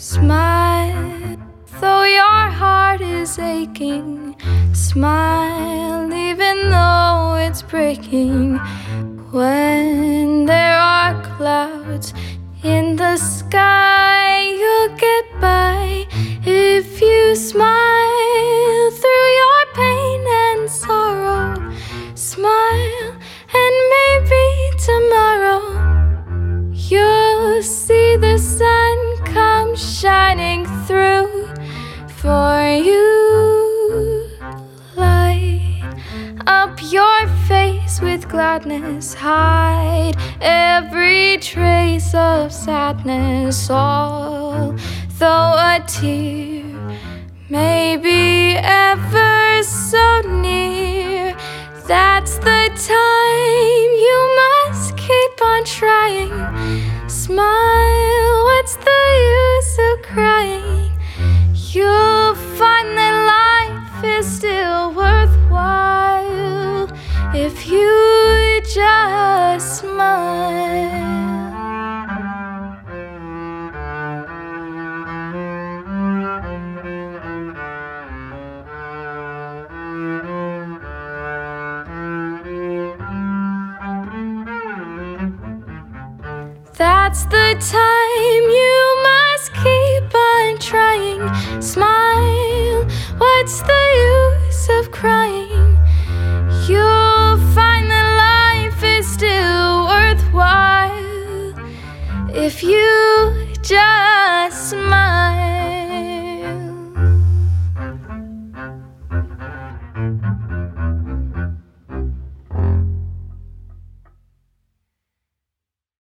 Smile, though your heart is aching. Smile, even though it's breaking. When there are clouds in the sky, you'll get by if you smile through your pain and sorrow. Smile, and maybe tomorrow you'll see the sun come shining through for you. Light up your face with gladness, hide every trace of sadness. Although a tear may be ever so near, that's the time you must keep on trying. Smile, what's the use of crying? You'll find that life is still worthwhile if you just smile. That's the time you must keep on trying. Smile, what's the use of crying? You'll find that life is still worthwhile if you just